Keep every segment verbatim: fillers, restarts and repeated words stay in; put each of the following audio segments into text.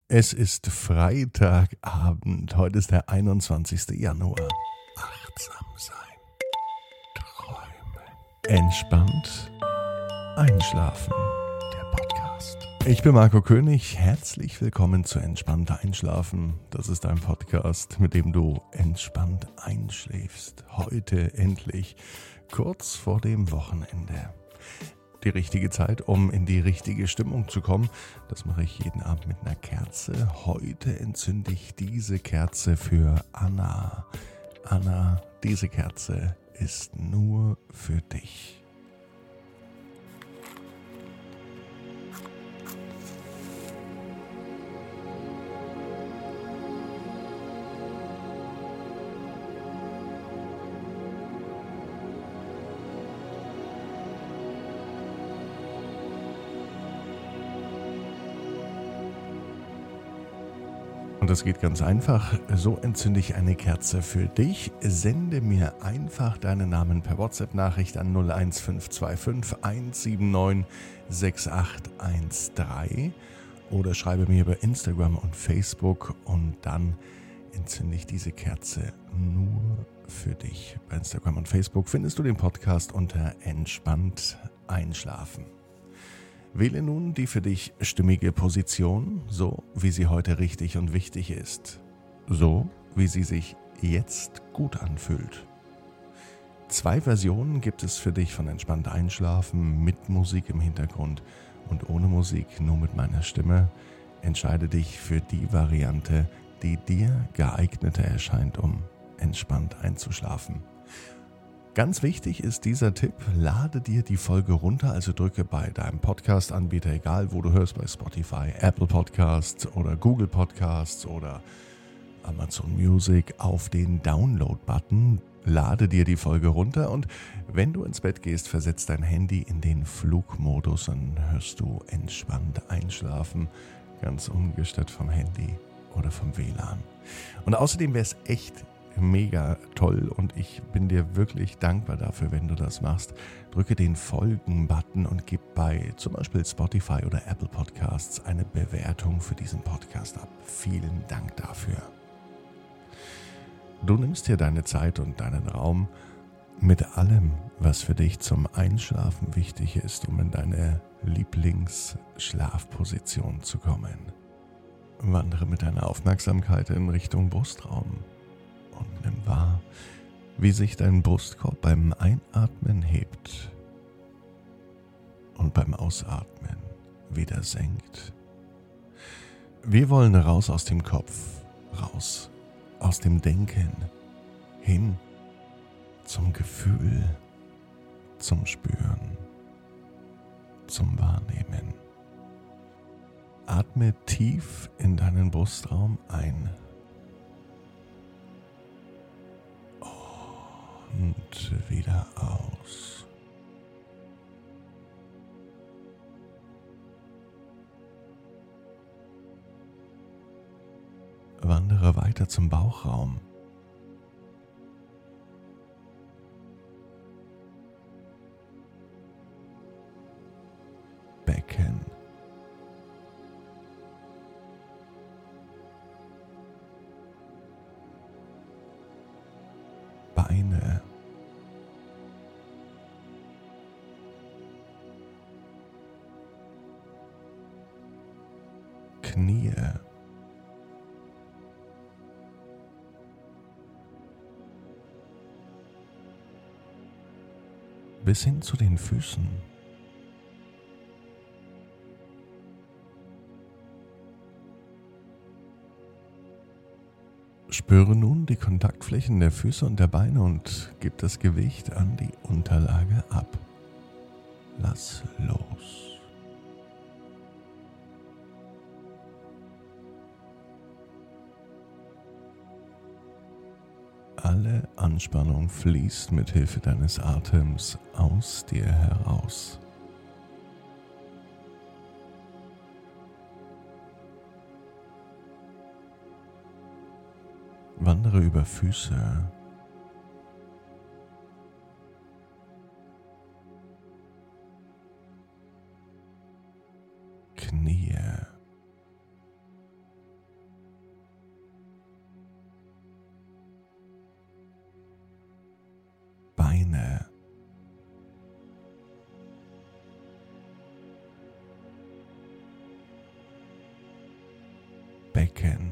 Es ist Freitagabend. Heute ist der einundzwanzigster Januar. Achtsam sein. Träumen. Entspannt. Einschlafen. Der Podcast. Ich bin Marco König. Herzlich willkommen zu Entspannt Einschlafen. Das ist ein Podcast, mit dem du entspannt einschläfst. Heute endlich, kurz vor dem Wochenende. Die richtige Zeit, um in die richtige Stimmung zu kommen. Das mache ich jeden Abend mit einer Kerze. Heute entzünde ich diese Kerze für Anna. Anna, diese Kerze ist nur für dich. Und das geht ganz einfach. So entzünde ich eine Kerze für dich. Sende mir einfach deinen Namen per WhatsApp-Nachricht an null eins fünf zwei fünf eins sieben neun sechs acht eins drei oder schreibe mir über Instagram und Facebook und dann entzünde ich diese Kerze nur für dich. Bei Instagram und Facebook findest du den Podcast unter Entspannt Einschlafen. Wähle nun die für dich stimmige Position, so wie sie heute richtig und wichtig ist. So wie sie sich jetzt gut anfühlt. Zwei Versionen gibt es für dich von Entspannt Einschlafen mit Musik im Hintergrund und ohne Musik, nur mit meiner Stimme. Entscheide dich für die Variante, die dir geeigneter erscheint, um entspannt einzuschlafen. Ganz wichtig ist dieser Tipp, lade dir die Folge runter, also drücke bei deinem Podcast-Anbieter, egal wo du hörst, bei Spotify, Apple Podcasts oder Google Podcasts oder Amazon Music auf den Download-Button, lade dir die Folge runter und wenn du ins Bett gehst, versetz dein Handy in den Flugmodus, dann hörst du entspannt einschlafen, ganz ungestört vom Handy oder vom W L A N. Und außerdem wäre es echt mega toll und ich bin dir wirklich dankbar dafür, wenn du das machst. Drücke den Folgen-Button und gib bei zum Beispiel Spotify oder Apple Podcasts eine Bewertung für diesen Podcast ab. Vielen Dank dafür. Du nimmst dir deine Zeit und deinen Raum mit allem, was für dich zum Einschlafen wichtig ist, um in deine Lieblingsschlafposition zu kommen. Wandere mit deiner Aufmerksamkeit in Richtung Brustraum. Und nimm wahr, wie sich dein Brustkorb beim Einatmen hebt und beim Ausatmen wieder senkt. Wir wollen raus aus dem Kopf, raus aus dem Denken, hin zum Gefühl, zum Spüren, zum Wahrnehmen. Atme tief in deinen Brustraum ein. Und wieder aus. Wandere weiter zum Bauchraum. Becken. Beine. Knie. Bis hin zu den Füßen. Spüre nun die Kontaktflächen der Füße und der Beine und gib das Gewicht an die Unterlage ab. Lass los. Alle Anspannung fließt mit Hilfe deines Atems aus dir heraus. Wandere über Füße, Knie, Becken.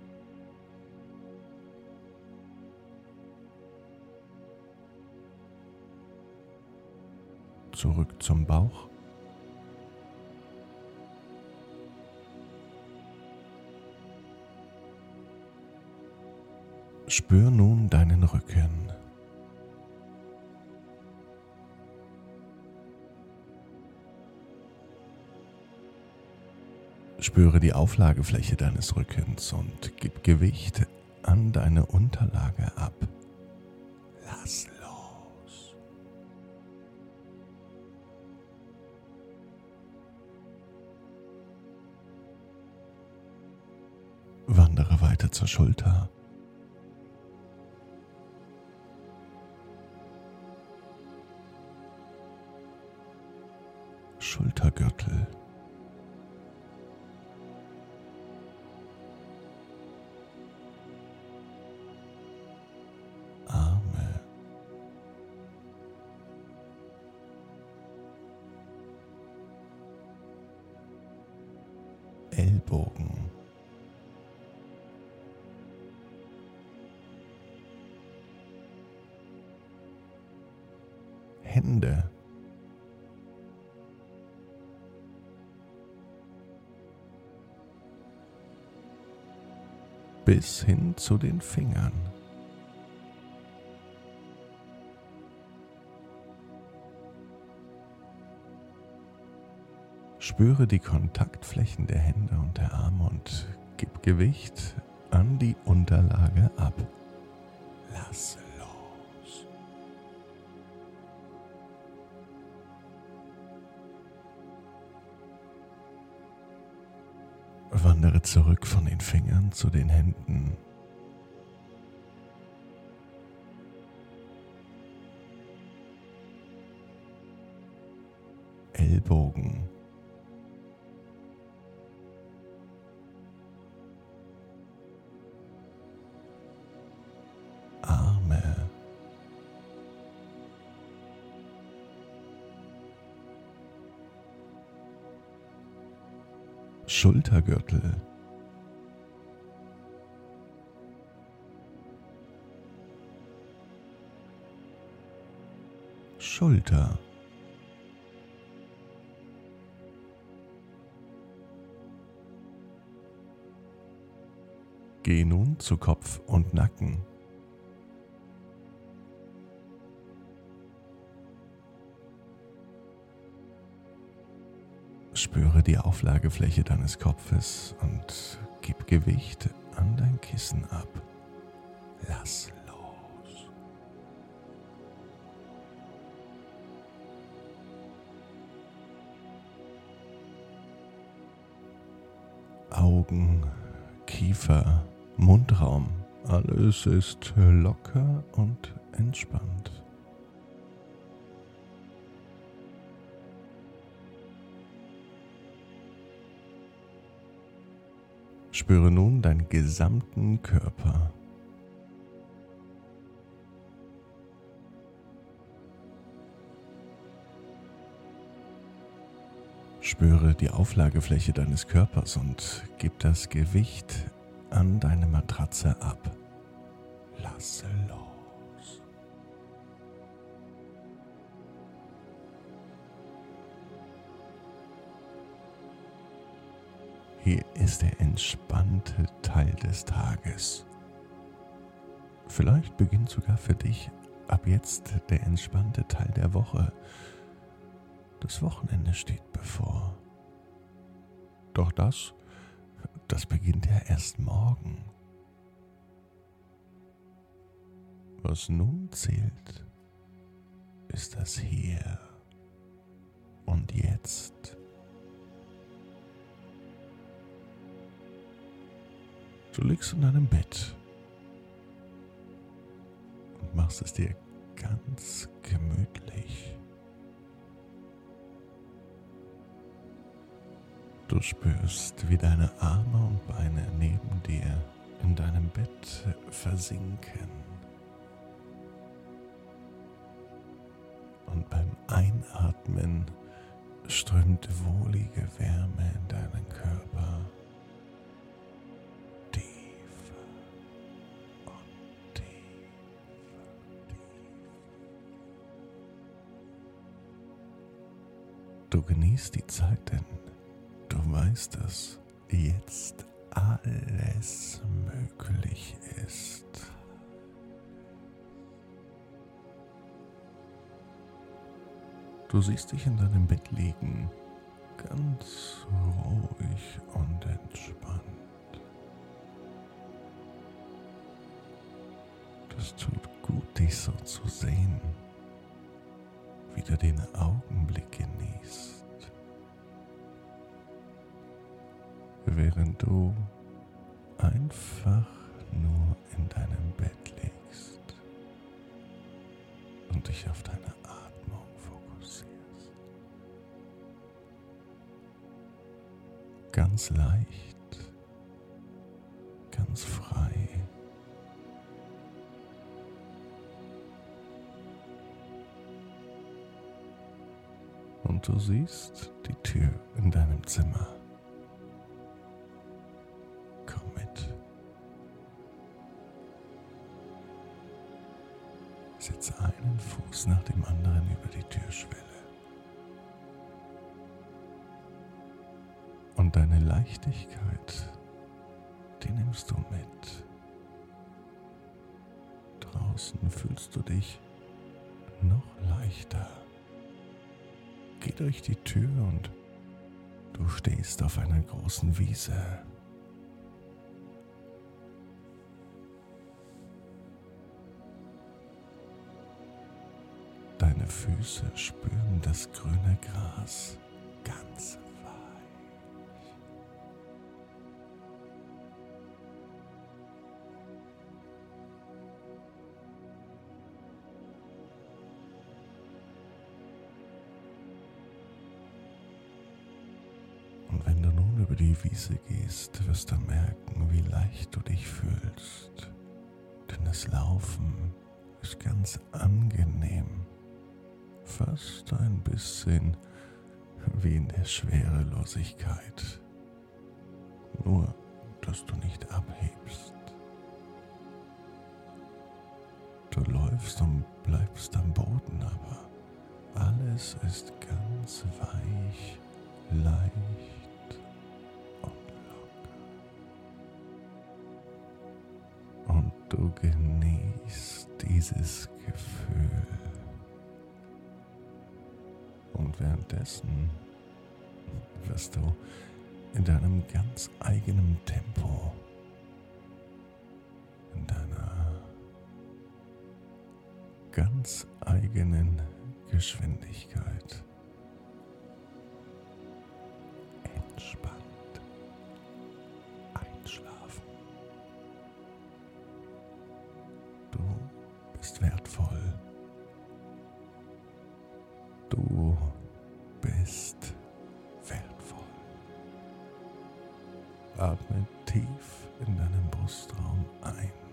Zurück zum Bauch. Spür nun deinen Rücken. Spüre die Auflagefläche deines Rückens und gib Gewicht an deine Unterlage ab. Lass los. Wandere weiter zur Schulter. Schultergürtel. Arme. Ellbogen. Hände. Bis hin zu den Fingern. Spüre die Kontaktflächen der Hände und der Arme und gib Gewicht an die Unterlage ab. Lass los. Wandere zurück von den Fingern zu den Händen. Ellbogen. Arme. Schultergürtel. Schulter. Geh nun zu Kopf und Nacken. Spüre die Auflagefläche deines Kopfes und gib Gewicht an dein Kissen ab. Lass los. Augen, Kiefer, Mundraum, alles ist locker und entspannt. Spüre nun deinen gesamten Körper. Spüre die Auflagefläche deines Körpers und gib das Gewicht an deine Matratze ab. Lasse los. Hier ist der entspannte Teil des Tages. Vielleicht beginnt sogar für dich ab jetzt der entspannte Teil der Woche. Das Wochenende steht bevor. Doch das, das beginnt ja erst morgen. Was nun zählt, ist das Hier und Jetzt. Du liegst in deinem Bett und machst es dir ganz gemütlich. Du spürst, wie deine Arme und Beine neben dir in deinem Bett versinken. Und beim Einatmen strömt wohlige Wärme in deinen Körper. Du genießt die Zeit, denn du weißt, dass jetzt alles möglich ist. Du siehst dich in deinem Bett liegen, ganz ruhig und entspannt. Es tut gut, dich so zu sehen, wie du den Augenblick genießt, während du einfach nur in deinem Bett liegst und dich auf deine Atmung fokussierst. Ganz leicht, ganz frei. Und du siehst die Tür in deinem Zimmer. Komm mit. Setz einen Fuß nach dem anderen über die Türschwelle. Und deine Leichtigkeit, die nimmst du mit. Draußen fühlst du dich noch leichter. Geh durch die Tür und du stehst auf einer großen Wiese. Deine Füße spüren das grüne Gras ganz weich. Und wenn du nun über die Wiese gehst, wirst du merken, wie leicht du dich fühlst. Denn das Laufen ist ganz angenehm. Fast ein bisschen wie in der Schwerelosigkeit. Nur, dass du nicht abhebst. Du läufst und bleibst am Boden, aber alles ist ganz weich, leicht und locker. Und du genießt dieses Gefühl. Und währenddessen wirst du in deinem ganz eigenen Tempo, in deiner ganz eigenen Geschwindigkeit entspannt einschlafen. Du bist wertvoll. Du bist wertvoll. Atme tief in deinen Brustraum ein.